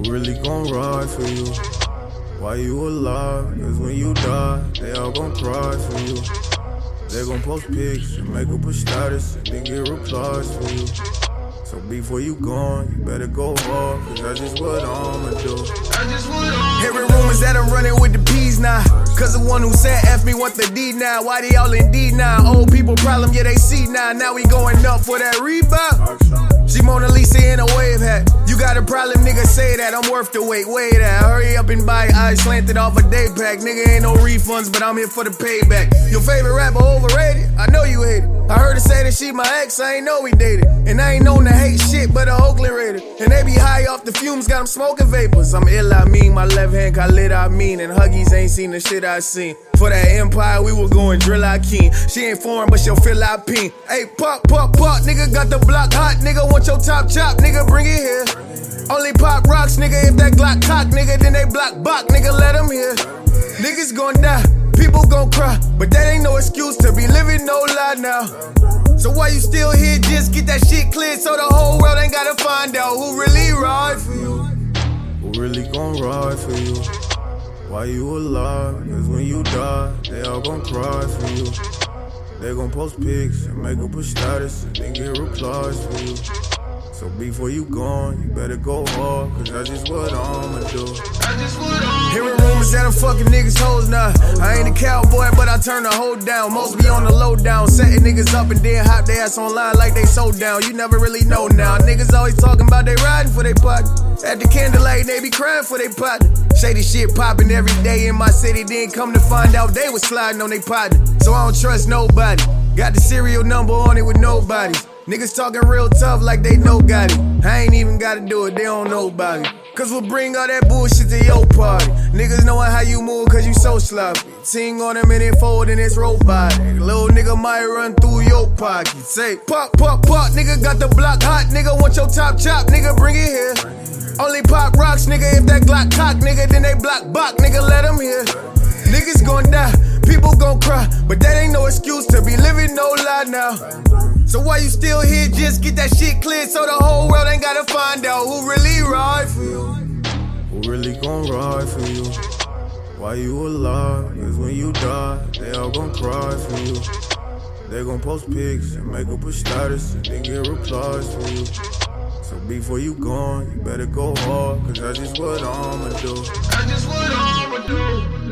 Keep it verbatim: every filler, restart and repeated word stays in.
Who really gon' ride for you? Why you alive? Cause when you die, they all gon' cry for you. They gon' post pics and make up a status and then get replies for you. So before you gone, you better go hard, cause that's just what I'ma do. That's just what I'ma do. Hearing rumors that I'm running with the P's now. Cause the one who said F me want the D now. Why they all in D now? Old people problem, yeah they see now. Now we going up for that rebound. She Mona Lisa in a wave hat. You got a problem, nigga, say that. I'm worth the wait, wait that. Hurry up and buy eyes slanted off a day pack. Nigga ain't no refunds, but I'm here for the payback. Your favorite rapper overrated? I know you hate it. I heard her say that she my ex, I ain't know we dated. And I ain't known to hate shit but a Oakland Raider. And they be high off the fumes, got them smoking vapors. I'm ill, I mean, my left hand got lit, I mean. And Huggies ain't seen the shit I seen. For that empire, we was going drill I keen. She ain't foreign, but she'll feel like peen. Hey, pop, pop, pop, nigga got the block hot. Nigga want your top chop, nigga, bring it here. Only pop rocks, nigga, if that Glock cock, nigga, then they block bok, nigga, let them hear. Niggas gon' die, people gon' cry, but that ain't no excuse to be living no lie now. So why you still here? Just get that shit cleared so the whole world ain't gotta find out who really ride for you. Who really gon' ride for you? Why you alive? Cause when you die, they all gon' cry for you. They gon' post pics and make up a status and then get replies for you. So before you gone, you better go hard, cause that's just what I'ma do. That's just what I'ma do. Hearing rumors that I'm fucking niggas hoes now. I ain't a cowboy, but I turn the hoe down. Most be on the low down, setting niggas up and then hop their ass online like they so down. You never really know now. Niggas always talking about they riding for they partner. At the candlelight, they be crying for they partner. Shady shit popping every day in my city, then come to find out they was sliding on they partner. So I don't trust nobody. Got the serial number on it with nobody. Niggas talking real tough like they know got it. I ain't even gotta do it, they don't know about it. Cause we'll bring all that bullshit to your party. Niggas knowing how you move cause you so sloppy. Sing on them and then fold in this robot. Little nigga might run through your pocket. Say, pop, pop, pop, nigga got the block hot. Nigga want your top chop, nigga bring it here. Only pop rocks, nigga, if that Glock cock, nigga, then they block bok, nigga, let them hear. Niggas gon' die, people gon' cry, but that ain't no excuse to be living no lie now. So why you still here? Just get that shit cleared so the whole world ain't gotta find out who really ride for you. Who really gon' ride for you? Why you alive? Cause when you die, they all gon' cry for you. They gon' post pics and make up a status and then get replies for you. So before you gone, you better go hard, cause that's just what I'ma do. That's just what I'ma do.